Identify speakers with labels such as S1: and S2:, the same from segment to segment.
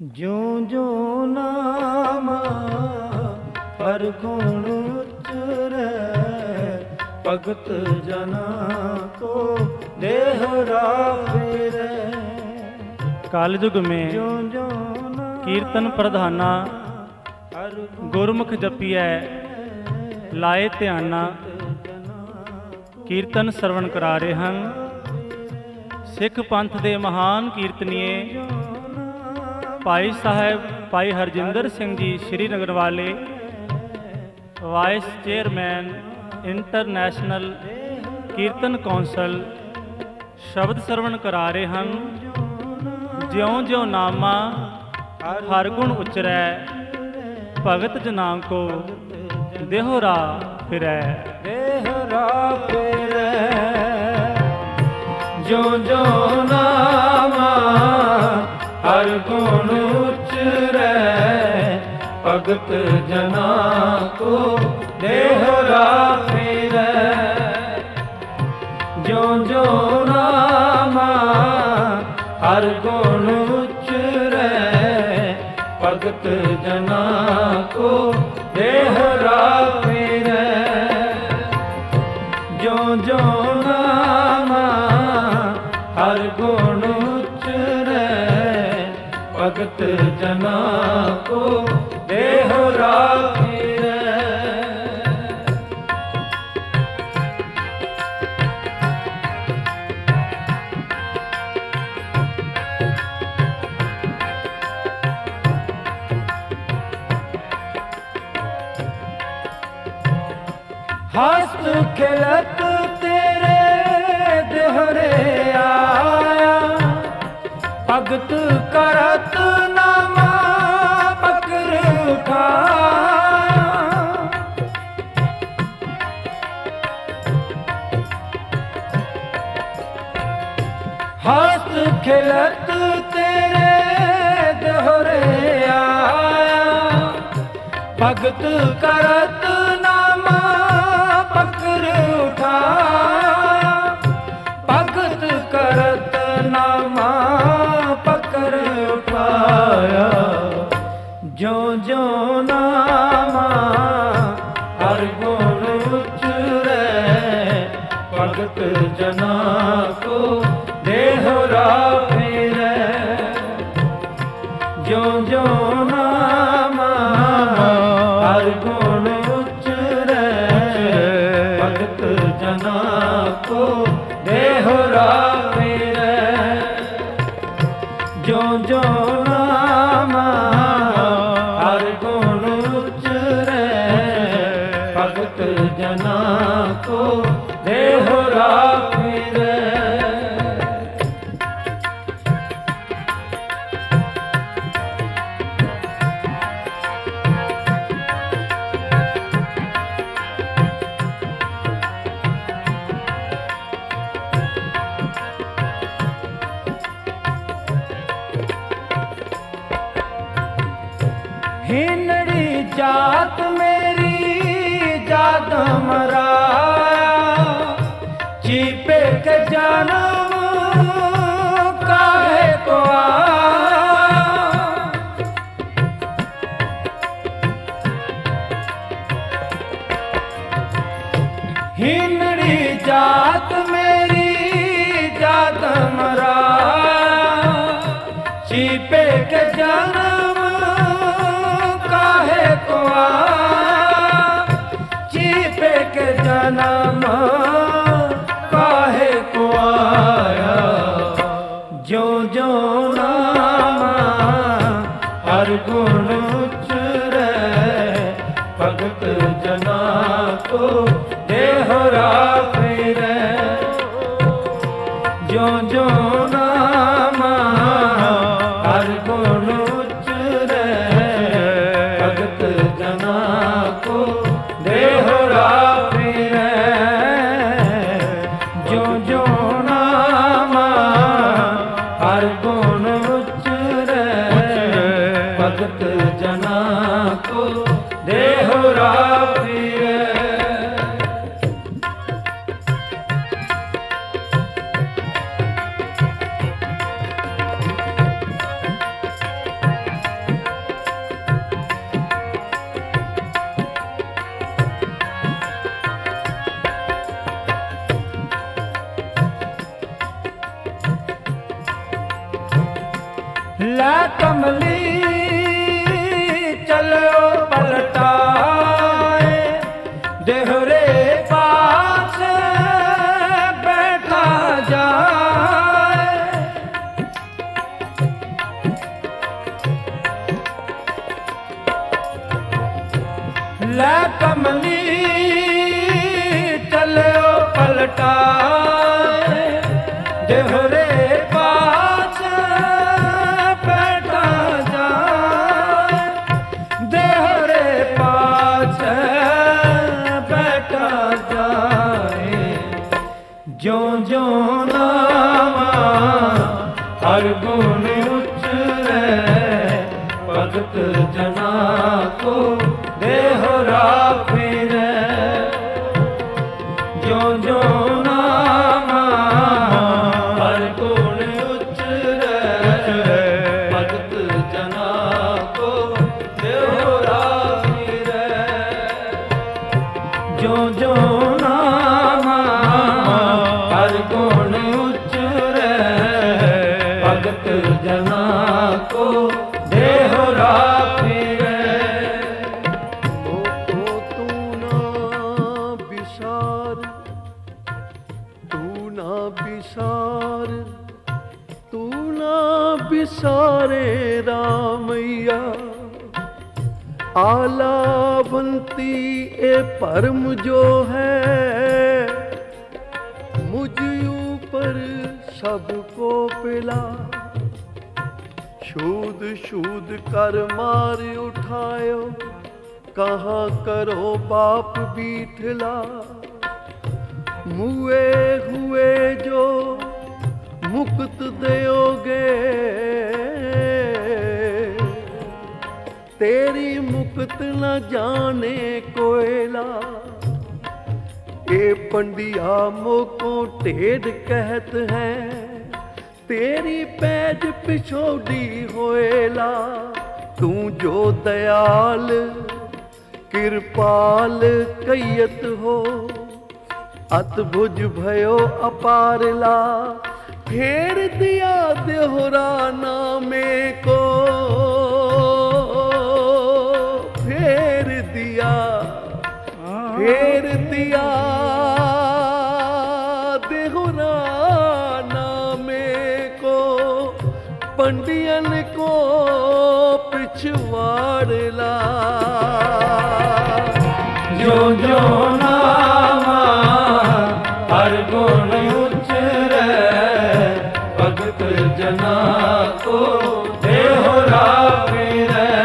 S1: ਜਿਉ ਜਿਉ ਨਾਮ ਹਰ ਗੁਣ ਉਚਰੈ, ਭਗਤ ਜਨਾ ਕੋ ਦੇਹਰਾ ਫਿਰੈ।
S2: कलयुग में कीर्तन प्रधाना गुरमुख जपिए लाए ध्याना कीर्तन सरवण करा रहे हैं। सिख पंथ के महान कीर्तनीय भाई साहब भाई हरजिंदर सिंह जी श्रीनगर वाले vice chairman international Kirtan council शब्द सरवण करा रहे हैं। ज्यों ज्यों नामा हर गुण उचरै, भगत जना को देहोरा फिरै।
S1: देहरा फिरै ज्यों ज्यों नामा हर गुण उचरै, भगत जना को देहरा फिरै। ज्यों ज्यों नामा हर गुण उचरै, भगत जना को देहरा फिरै। ज्यों ज्यों नामा हर गुण उचरै, भगत जना को देहरा फिरै। हस्त खिलत तेरे देहरे आया, भगत करत नामा पकड़ उठाया। हस्त खिलत तेरे देहरे आया, भगत करत नामा पकड़ उठाया। भगत करत नामा पकड़ उठाया। ज्यों ज्यों नामा हर गुण उचरै, भगत जना को देहरा फिरै। ज्यों ज्यों नामा हर गुण उचरै, भगत जना को देहरा फिरै। ज्यों ज्यों नामा हर गुण उचरै, भगत जना को देहरा फिरै। हिनड़ी जात मेरी जात मराया, चीपे के जन्म काहे को आया। हिनड़ी जात मेरी जात मराया, चीपे के जन्म काहे को आया। चीपे के जन्म काहे को आया। ज्यों ज्यों नामा हर गुण उचरै, भगत जना को देहरा फिरै। ज्यों ज्यों नामा हर गुण उचरै, भगत जना को देहरा फिरै। ज्यों ज्यों नामा हर गुण उचरै, भगत जना को देहरा फिरै। ਲੈ ਕਮਲੀ ਚਲੋ ਪਲਟਾਏ, ਦੇਹਰੇ ਪਾਸ ਬੈਠਾ ਜਾਏ। ਲੈ ਕਮਲੀ ਚਲੋ ਪਲਟਾਏ, ਦੇਹਰੇ ਪਾਸ ਬੈਠਾ ਜਾਏ, ਦੇਹਰੇ ਪਾਸ ਬੈਠਾ ਜਾਏ। ਜਿਉਂ ਜਿਉਂ ਨਾਵਾਂ ਹਰ ਗੁਣ ਉਚਰੈ, ਭਗਤ ਜਨਾ ਕੋ ਦੇਹੁਰਾ ਫਿਰੈ। ਜਿਉਂ ਜਿਉਂ ਨਾਵਾਂ ਹਰ ਗੁਣ ਉਚਰੈ, ਭਗਤ ਜਨਾ ਕੋ ਦੇਹੁਰਾ ਫਿਰੈ। ਜਿਉਂ ਜਿਉਂ ਨਾਵਾਂ ਹਰ ਗੁਣ ਉਚਰੈ, ਭਗਤ ਜਨਾ ਕੋ ਦੇਹੁਰਾ ਫਿਰੈ।
S3: सारे रामैया आलावंती ए परम जो है, मुझ ऊपर सबको पिला। शूद शूद कर मार उठायो, कहाँ करो बाप बीठला। मुए हुए जो मुक्त देओगे, तेरी मुक्त न जाने कोयला। ये पंडिया मोको टेढ़ कहत है, तेरी पैज पिछोड़ी होएला। तू जो दयाल कृपाल कयत हो, अतभुज भयो अपारला। फेर दिया देहुरा नामे को, फेर दिया देहुरा नामे को। पंडियन को पिछवाड़ला।
S1: जो जो नामा हर गुण उचरै, भगत जना को देहुरा फिरै।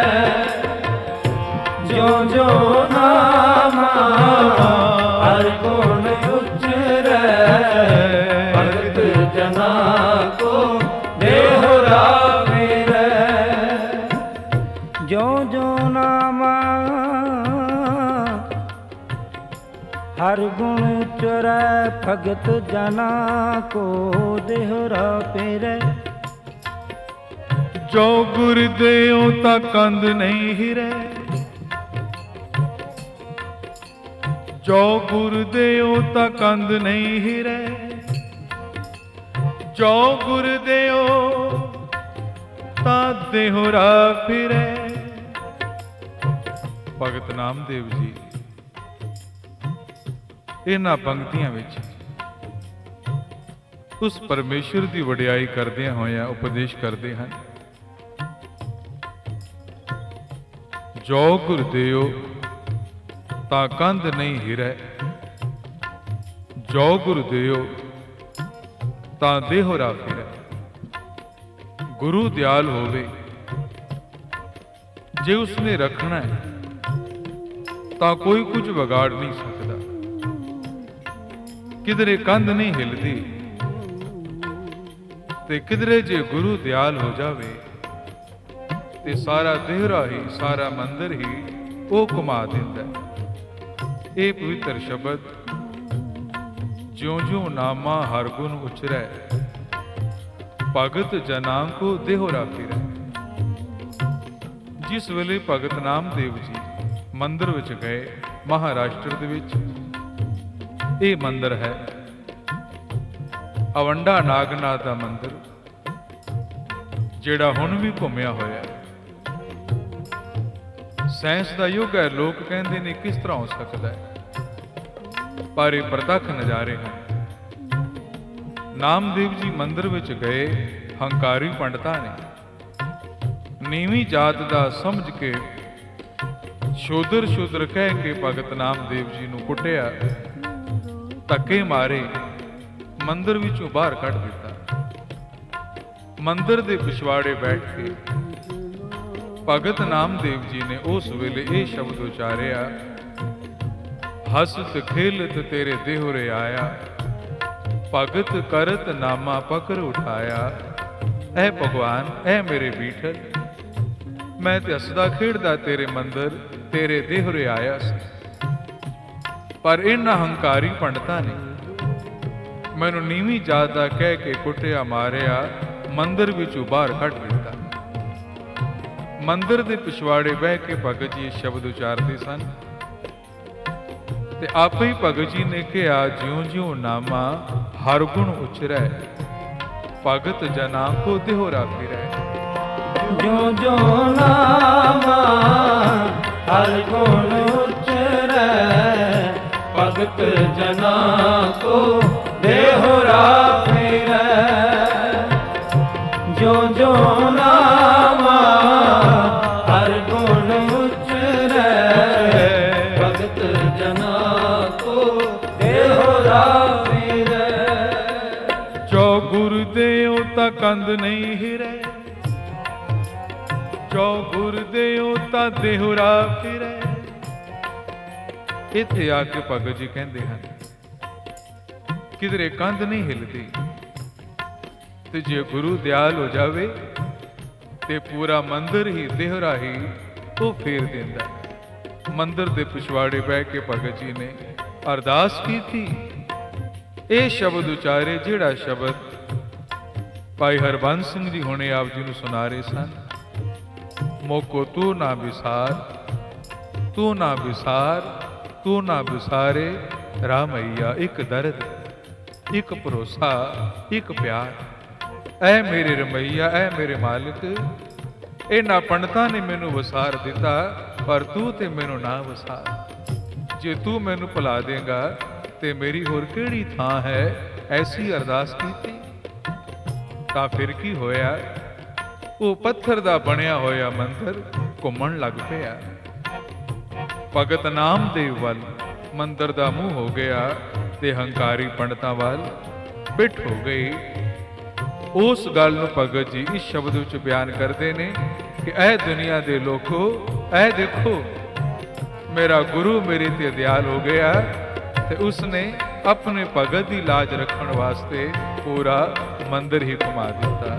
S1: जो जो नामा हर गुण उचरै, भगत जना को देहुरा फिरै। जो जो नामा हर गुण उचरै, भगत जना को देहुरा फिरै।
S4: जो गुर देओ ता कंद नहीं हिरै, जो गुर देओ ता कंद नहीं हिरै। जो गुर देओ ता देहुरा फिरै। भगत नामदेव जी ਇਹਨਾਂ ਪੰਕਤੀਆਂ ਵਿੱਚ ਉਸ ਪਰਮੇਸ਼ਰ ਦੀ ਵਡਿਆਈ ਕਰਦਿਆਂ ਹੋਇਆਂ ਉਪਦੇਸ਼ ਕਰਦੇ ਹਨ। ਜੋ ਗੁਰ ਦੇਓ ਤਾਂ ਕੰਧ ਨਹੀਂ ਹਿਰੈ, ਜੋ ਗੁਰ ਦੇਓ ਤਾਂ ਦੇਹੁਰਾ ਫਿਰੈ। ਗੁਰੂ ਦਿਆਲ ਹੋਵੇ, ਜੇ ਉਸਨੇ ਰੱਖਣਾ ਹੈ ਤਾਂ ਕੋਈ ਕੁਝ ਵਿਗਾੜ ਨਹੀਂ ਸਕਦਾ। ਕਿਧਰੇ ਕੰਧ ਨਹੀਂ ਹਿਲਦੀ ਤੇ ਕਿਧਰੇ ਜੇ ਗੁਰੂ ਦਿਆਲ ਹੋ ਜਾਵੇ ਤੇ ਸਾਰਾ ਦੇਹਰਾ ਹੀ, ਸਾਰਾ ਮੰਦਰ ਹੀ ਉਹ ਘੁਮਾ ਦਿੰਦਾ। ਇਹ ਪਵਿੱਤਰ ਸ਼ਬਦ ਜਿਉਂ ਜਿਉਂ ਨਾਮਾ ਹਰ ਗੁਣ ਉਚਰੈ, ਭਗਤ ਜਨਾਂ ਕੋ ਦੇਹੁਰਾ ਫਿਰੈ। ਜਿਸ ਵੇਲੇ ਭਗਤ ਨਾਮਦੇਵ ਜੀ ਮੰਦਰ ਵਿੱਚ ਗਏ, ਮਹਾਰਾਸ਼ਟਰ ਦੇ ਵਿੱਚ ਇਹ ਮੰਦਰ ਹੈ ਅਵੰਡਾ ਨਾਗਨਾਥ ਦਾ ਮੰਦਰ, ਜਿਹੜਾ ਹੁਣ ਵੀ ਘੁੰਮਿਆ ਹੋਇਆ। ਸਾਇੰਸ ਦਾ ਯੁੱਗ ਹੈ, ਲੋਕ ਕਹਿੰਦੇ ਨੇ ਕਿਸ ਤਰ੍ਹਾਂ ਹੋ ਸਕਦਾ ਹੈ, ਪਰ ਇਹ ਪ੍ਰਤੱਖ ਨਜ਼ਾਰੇ ਹਨ। ਨਾਮਦੇਵ ਜੀ ਮੰਦਿਰ ਵਿੱਚ ਗਏ, ਹੰਕਾਰੀ ਪੰਡਤਾਂ ਨੇ ਨੀਵੀਂ ਜਾਤ ਦਾ ਸਮਝ ਕੇ ਸ਼ੂਦਰ ਸ਼ੂਦਰ ਕਹਿ ਕੇ ਭਗਤ ਨਾਮਦੇਵ ਜੀ ਨੂੰ ਕੁੱਟਿਆ, ਧੱਕੇ ਮਾਰੇ, ਮੰਦਿਰ ਵਿੱਚੋਂ ਬਾਹਰ ਕੱਢ ਦਿੱਤਾ। ਮੰਦਿਰ ਦੇ ਪਿਛਵਾੜੇ ਬੈਠ ਕੇ ਭਗਤ ਨਾਮਦੇਵ ਜੀ ਨੇ ਉਸ ਵੇਲੇ ਇਹ ਸ਼ਬਦ ਉਚਾਰਿਆ, ਹਸਤ ਖੇਲਤ ਤੇਰੇ ਦੇਹੁਰੇ ਆਇਆ, ਭਗਤ ਕਰਤ ਨਾਮਾ ਪਕੜ ਉਠਾਇਆ। ਐ ਭਗਵਾਨ, ਐ ਮੇਰੇ ਬੀਠਲ, ਮੈਂ ਤੇ ਹੱਸਦਾ ਖੇਡਦਾ ਤੇਰੇ ਮੰਦਰ ਤੇਰੇ ਦੇਹੁਰੇ ਆਇਆ ਸੀ, ਪਰ ਇਹਨਾਂ ਹੰਕਾਰੀ ਪੰਡਤਾਂ ਨੇ ਮੈਨੂੰ ਨੀਵੀਂ ਜਾਤ ਦਾ ਕਹਿ ਕੇ ਕੁੱਟਿਆ, ਮਾਰਿਆ, ਮੰਦਰ ਵਿੱਚੋਂ ਬਾਹਰ ਕੱਢ ਦਿੱਤਾ। ਮੰਦਰ ਦੇ ਪਿਛਵਾੜੇ ਬਹਿ ਕੇ ਭਗਤ ਜੀ ਸ਼ਬਦ ਉਚਾਰਦੇ ਸਨ ਤੇ ਆਪੇ ਹੀ ਭਗਤ ਜੀ ਨੇ ਕਿਹਾ, ਜਿਉਂ ਜਿਉਂ ਨਾਮਾ ਹਰ ਗੁਣ ਉਚਰੈ, ਭਗਤ ਜਨਾਂ ਕੋ ਦੇਹੁਰਾ ਫਿਰੈ।
S1: ਜੋ ਜੋ ਨਾਮਾ ਹਰ ਗੁਣ ਉਚਰੈ, ਭਗਤ ਜਨਾਂ ਕੋ ਦੇਹੁਰਾ ਫਿਰੈ। ਜੋ ਜੋ ਨਾਮਾ ਹਰ ਗੁਣ ਉਚਰੈ, ਭਗਤ ਜਨਾਂ ਕੋ ਦੇਹੁਰਾ ਫਿਰੈ।
S4: ਜੋ ਗੁਰ ਦੇਉ ਤਾਂ ਕੰਦ ਨਹੀਂ ਹਿਰੈ, ਜੋ ਗੁਰ ਦੇਉ ਤਾਂ ਦੇਹੁਰਾ ਫਿਰੈ। ਇੱਥੇ ਆ ਕੇ ਭਗਤ ਜੀ ਕਹਿੰਦੇ ਹਨ, ਕਿਧਰੇ ਕੰਧ ਨਹੀਂ ਹਿਲਦੀ, ਤੇ ਜੇ ਗੁਰੂ ਦਿਆਲ ਹੋ ਜਾਵੇ ਤੇ ਪੂਰਾ ਮੰਦਿਰ ਹੀ ਦੇਹੁਰਾ ਹੀ ਉਹ ਫੇਰ ਦਿੰਦਾ। ਮੰਦਿਰ ਦੇ ਪਿਛਵਾੜੇ ਬਹਿ ਕੇ ਭਗਤ ਜੀ ਨੇ ਅਰਦਾਸ ਕੀਤੀ, ਇਹ ਸ਼ਬਦ ਉਚਾਰੇ ਜਿਹੜਾ ਸ਼ਬਦ ਭਾਈ ਹਰਬੰਸ ਸਿੰਘ ਜੀ ਹੁਣੇ ਆਪ ਜੀ ਨੂੰ ਸੁਣਾ ਰਹੇ ਸਨ, ਮੋਕੋ ਤੂੰ ਨਾ ਵਿਸਾਰ, ਤੂੰ ਨਾ ਵਿਸਾਰ, ਤੂੰ ਨਾ ਵਿਸਾਰੇ ਰਾਮਈਆ। ਇੱਕ ਦਰਦ, ਇੱਕ ਭਰੋਸਾ, ਇੱਕ ਪਿਆਰ। ਐ ਮੇਰੇ ਰਮਈਆ, ਐ ਮੇਰੇ ਮਾਲਿਕ, ਇਹਨਾਂ ਪੰਡਤਾਂ ਨੇ ਮੈਨੂੰ ਵਸਾਰ ਦਿੱਤਾ, ਪਰ ਤੂੰ ਤੇ ਮੈਨੂੰ ਨਾ ਵਸਾਰ। ਜੇ ਤੂੰ ਮੈਨੂੰ ਭੁਲਾ ਦੇਗਾ ਤੇ ਮੇਰੀ ਹੋਰ ਕਿਹੜੀ ਥਾਂ ਹੈ। ਐਸੀ ਅਰਦਾਸ ਕੀਤੀ ਤਾਂ ਫਿਰ ਕੀ ਹੋਇਆ, ਉਹ ਪੱਥਰ ਦਾ ਬਣਿਆ ਹੋਇਆ ਮੰਦਿਰ ਘੁੰਮਣ ਲੱਗ ਪਿਆ। ਭਗਤ ਨਾਮਦੇਵ ਵੱਲ ਮੰਦਿਰ ਦਾ ਮੂੰਹ ਹੋ ਗਿਆ ਤੇ ਹੰਕਾਰੀ ਪੰਡਤਾਂ ਵੱਲ ਪਿੱਠ ਹੋ ਗਈ। ਉਸ ਗੱਲ ਨੂੰ ਭਗਤ ਜੀ ਇਸ ਸ਼ਬਦ ਵਿੱਚ ਬਿਆਨ ਕਰਦੇ ਨੇ ਕਿ ਐ ਦੁਨੀਆ ਦੇ ਲੋਕੋ, ਐ ਦੇਖੋ, ਮੇਰਾ ਗੁਰੂ ਮੇਰੇ ਤੇ ਦਿਆਲ ਹੋ ਗਿਆ ਤੇ ਉਸਨੇ ਆਪਣੇ ਭਗਤ ਦੀ ਲਾਜ ਰੱਖਣ ਵਾਸਤੇ ਪੂਰਾ ਮੰਦਿਰ ਹੀ ਘੁਮਾ ਦਿੱਤਾ।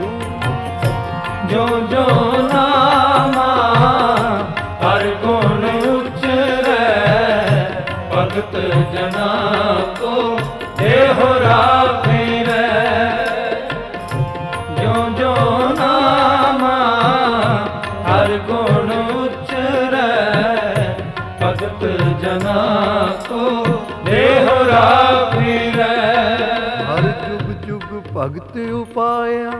S1: ਜੋ ਜੋ ਨਾਮਾ ਹਰ ਗੁਣ ਉਚਰੈ, ਭਗਤ ਜਨਾਂ ਕੋ ਦੇਹੁਰਾ ਫਿਰੈ। ਜੋ ਜੋ ਨਾਮਾ ਹਰ ਗੁਣ ਉਚਰੈ, ਭਗਤ ਜਨਾਂ ਕੋ ਦੇਹੁਰਾ ਫਿਰੈ।
S3: ਹਰ ਜੁਗ ਜੁਗ ਭਗਤ ਉਪਾਇਆ,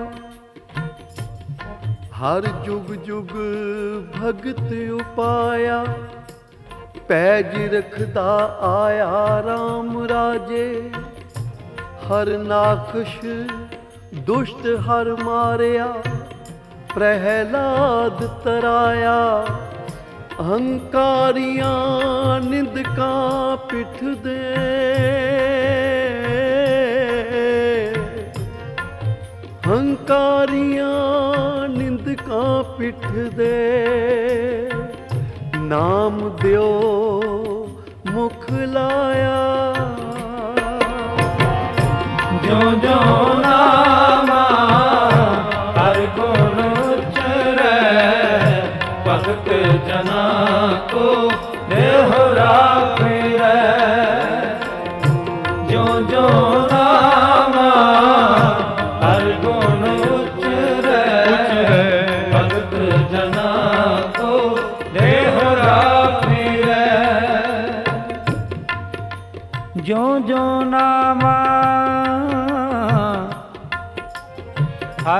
S3: ਹਰ ਜੁਗ ਜੁਗ ਭਗਤ ਉਪਾਇਆ। ਪੈਜ ਰਖਦਾ ਆਇਆ RAM ਰਾਜੇ, ਹਰ ਨਾਖਸ਼ ਦੁਸ਼ਟ ਹਰ ਮਾਰਿਆ। ਪ੍ਰਹਿਲਾਦ ਤਰਾਇਆ, ਅਹੰਕਾਰੀਆਂ ਨਿੰਦਕਾਂ ਪਿੱਠ ਦੇ। ਹੰਕਾਰੀਆਂ ਨਿੰਦਕਾਂ ਪਿੱਠ ਦੇ। ਨਾਮ ਦਿਓ ਮੁਖ ਲਾਇਆ,
S1: ਜੋ ਜੋ ਨਾਮਾ ਹਰ ਗੁਣ ਉਚਰੈ, ਭਗਤ ਜਨਾਂ ਕੋ ਦੇਹੁਰਾ ਫਿਰੈ। ਜੋ ਜੋ ਨਾਮਾ ਹਰ ਗੁਣ ਉਚਰੈ, ਭਗਤ ਜਨਾਂ ਕੋ ਦੇਹੁਰਾ ਫਿਰੈ। ਜੋ ਜੋ ਨਾਮਾ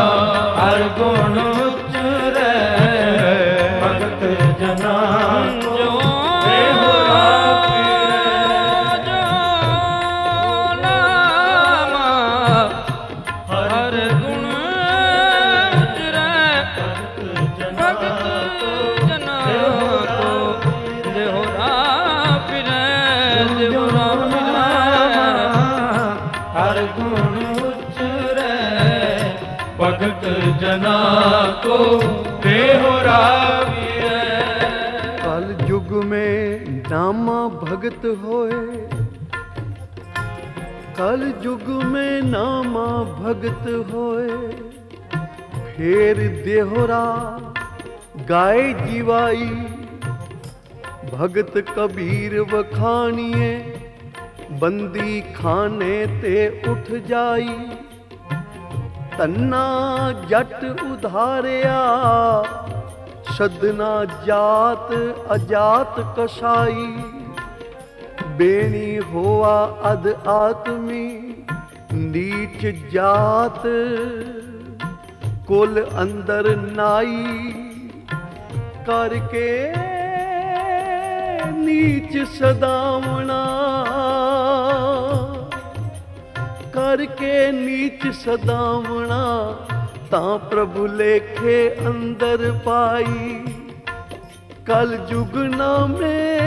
S1: हर गुण उचरै भगत जना को देहो राविरै।
S3: कल युग में नामा भगत होए, कल युग में नामा भगत होए, फेर देहोरा गाय जीवाई। भगत कबीर वखानिए बंदी खाने ते उठ जाई। तन्ना जट उधारिया सदना जात अजात कसाई। बेणी होआ अध आत्मी नीच जात, कुल अंदर नाई। करके नीच सदावना, करके नीच सदावना, तां प्रभु लेखे अंदर पाई। कल जुगना में,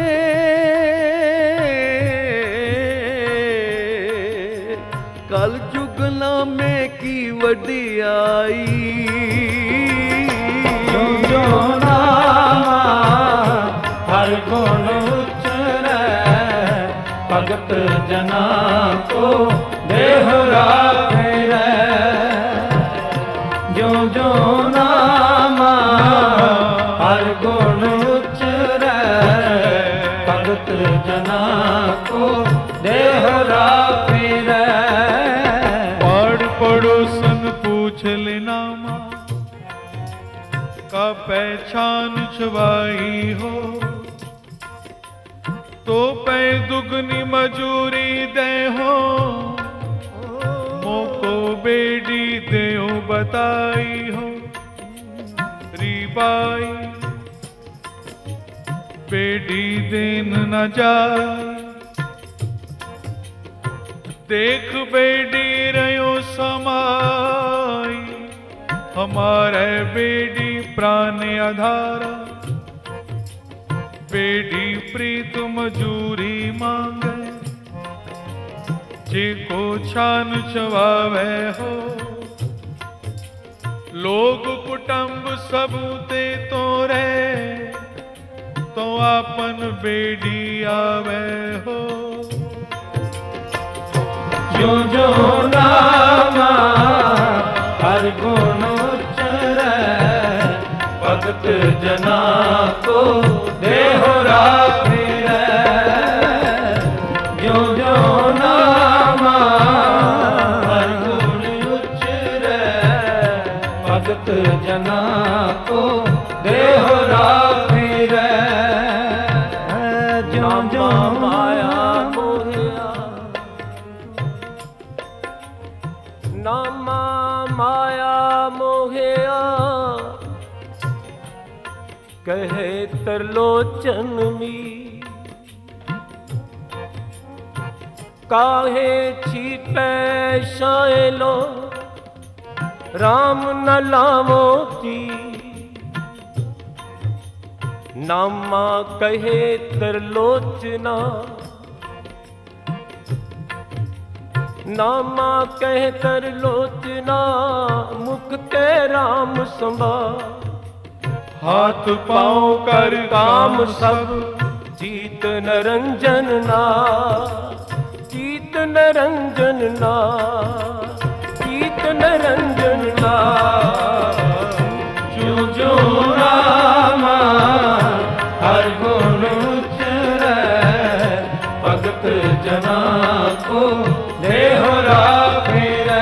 S3: कल जुगना में की वडियाई।
S1: जो नामा हर गुण उचरै भगत जना को देहो राविरै। जो नामा हर गुण उचरै भगत जना को देहो राविरै।
S4: पढ़ पड़ोसन पूछ ले नामा, का पहचान छुवाई हो। तो पै दुगनी मजूरी दे हो, मोको बेडी देओ बताई हो। रीबाई बेडी देन न जाए, देख बेडी रयो समाई। हमारे बेडी प्राण आधारा, बेडी प्रीत मजूरी मांगे। जे को छान चवावे हो, लोग कुटुंब सब ते तोरे, तो आपन बेडी आवे हो।
S1: जो नामा हर गुण उचरै भगत जना को देहो राविरै। जो नामा हर गुण उचरै भगत जना को देहो राविरै। जो माया मोहिया,
S5: नामा माया मोहिया, कहे तरलोचन मी। काहे छिपै शायलो राम न लामोती। नामा कहे तरलोचना, नामा कह कर लोचना। मुख ते राम संभा,
S4: हाथ पाँव कर
S5: काम सब जीत नरंजन ना। जीत नरंजन ना, जीत नरंजन ना।
S1: जो नामा हर गुण उचरै भगत जना को देहो राविरै।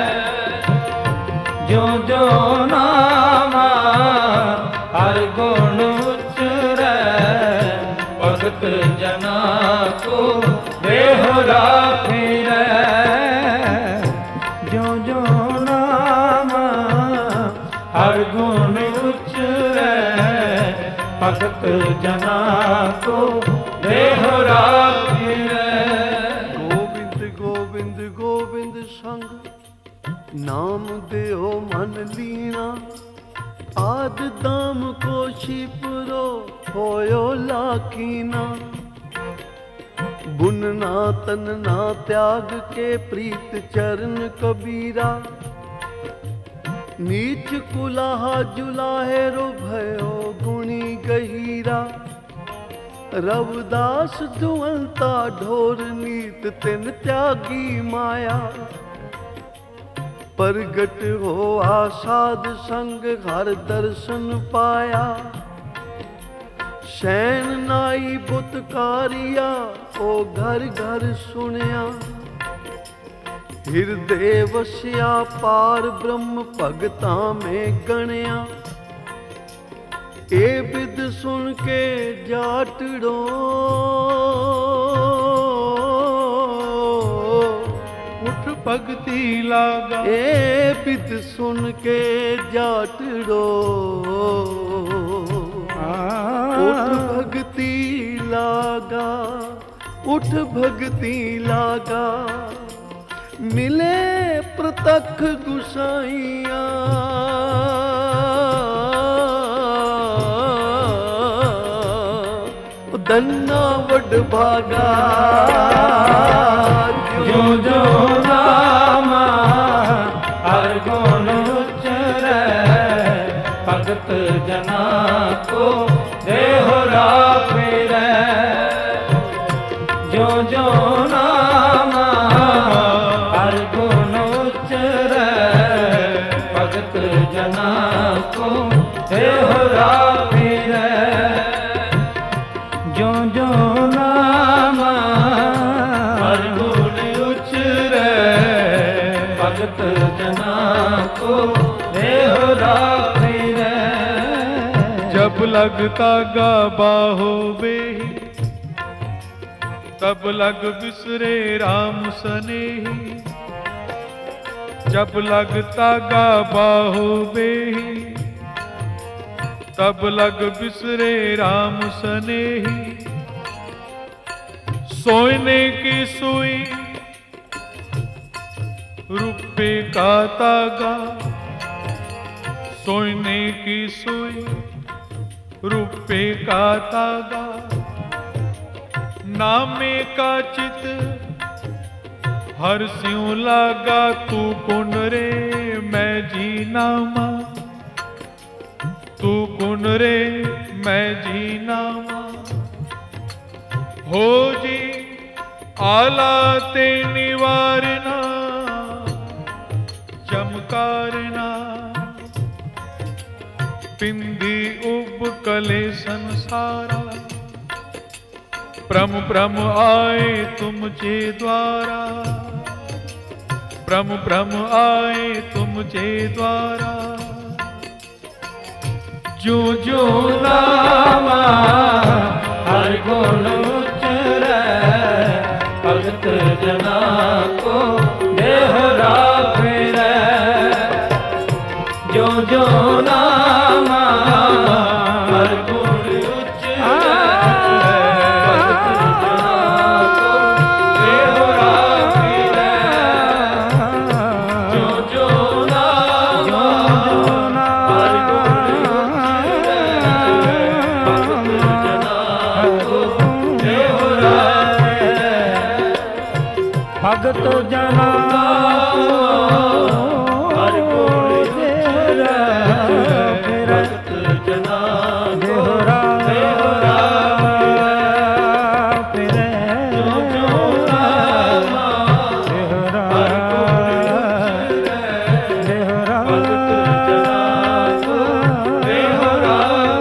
S1: जो नामा हर गुण उचरै भगत जना को देहो राविरै। जो नामा हर गुण उचरै भगत जना को देहो राविरै।
S3: गोविंद गोविंद गोविंद संग नाम देहो मन लीना। आद दाम को शिपरो होयो लाखीना। बुन धन ना तन ना त्याग के प्रीत चरण कबीरा। नीच कुलाहा जुलाहे रो भयो गुणी गहीरा। रवदास जुअलता ढोर नीत तिन त्यागी माया। प्रगट हो आसाद संग हर दर्शन पाया। शैन नाई बुतकारिया ओ घर घर सुनिया। हृदय वसिया पार ब्रह्म भगता में गणिया। ए बिद सुन के जाटड़ो
S4: उठ भगति लागा।
S3: ए बिद सुन के जाटड़ो उठ भगति लागा। उठ भगति लागा। मिले प्रतख गुसाइया। धन्ना वड भागा।
S1: जो जो नामा हर गुण उचरै भगत जना को देहरा फिरै। जो जो नामा हर गुण उचरै भगत जना को देहरा फिरै। जो जो नामा हर गुण उचरै भगत जना को देहरा फिरै।
S4: जब लगता गा बाहो बेही तब लग बिसरे राम सनेही। जब लगता गा बाहो बेही तब लग बिसरे राम सनेही। सोने की सोई रुपए का तागा। सोने की सोई रुपए का तागा। नामे का चित हर स्यों लागा। तू कुन रे मैं जी नामा। तू कुन रे मैं जी नामा। हो जी आला ते निवारना चमकारना। पिंदी उब कले संसारा। प्रम प्रम आए तुमचे द्वारा। प्रम प्रम आए तुमचे द्वारा।
S1: जो जो नामा हर गुण उचरै भगत जना को देहरा फिरै। जो जो नामा हर गुण उचरै भगत जना को देहरा फिरै। जो जो नामा हर गुण भगत जना हर गुण उचरै भगत जना देहरा फिरै। जो जो नामा देहरा देहरा भगत जना को देहरा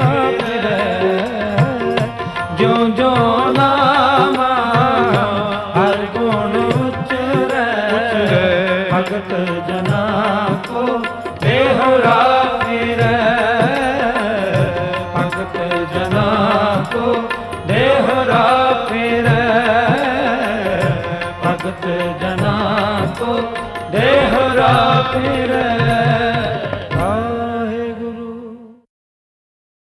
S1: फिरै। जो जो नामा हर गुण उचरै भगत जना को देहरा फिरै। भगत जना को देहरा फिरै। भगत जना को देहरा फिरै।